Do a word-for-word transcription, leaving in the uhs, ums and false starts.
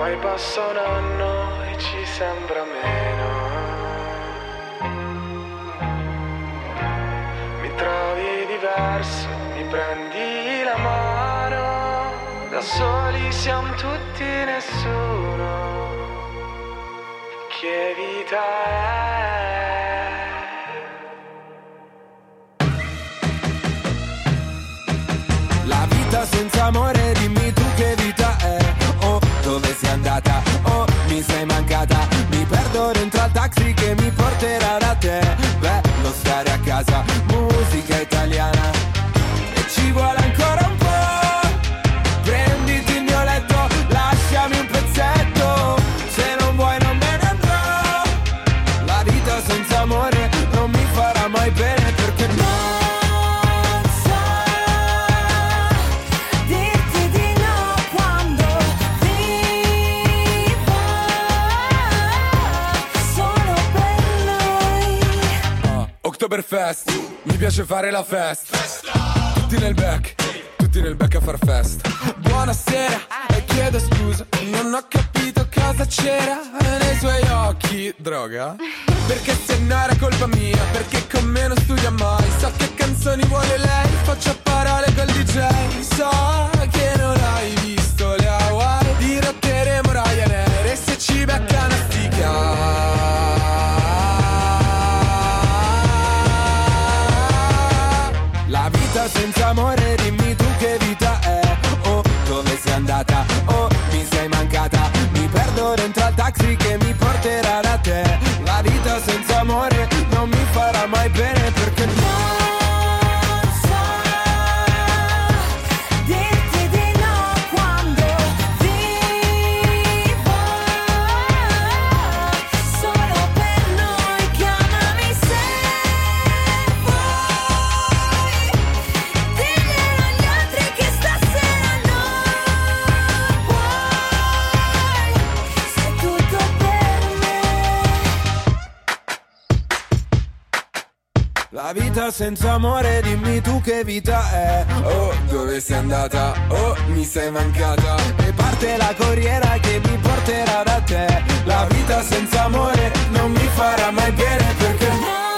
Poi passa un anno e ci sembra meno. Mi trovi diverso, mi prendi la mano. Da soli siamo tutti, nessuno. Che vita è? La vita senza amore, dimmi tu che vita è. Oh, dove sei andata? Oh, mi sei mancata. Mi perdo dentro al taxi che mi porterà da te. Bello stare a casa, musica italiana. E ci vuole ancora un po'. Prenditi il mio letto, lasciami un pezzetto. Se non vuoi non me ne andrò. La vita senza amore non mi farà mai bene, perché no. Oktoberfest, mi piace fare la festa. Tutti nel back, tutti nel back a far festa. Buonasera, e chiedo scusa, non ho capito cosa c'era nei suoi occhi. Droga? Perché se no era colpa mia, perché con me non studia mai. So che canzoni vuole lei, faccio a parole col D J. So che non hai visto le Hawaii, dirotteremo Ryanair e se ci becca una stica. La vita senza amore, dimmi tu che vita è. Oh, dove sei andata? Oh, mi sei mancata. Mi perdo dentro al taxi che mi porterà da te. La vita senza amore non mi farà mai bene, perché no. La vita senza amore, dimmi tu che vita è. Oh, dove sei andata? Oh, mi sei mancata. E parte la corriera che mi porterà da te. La vita senza amore non mi farà mai bene, perché no.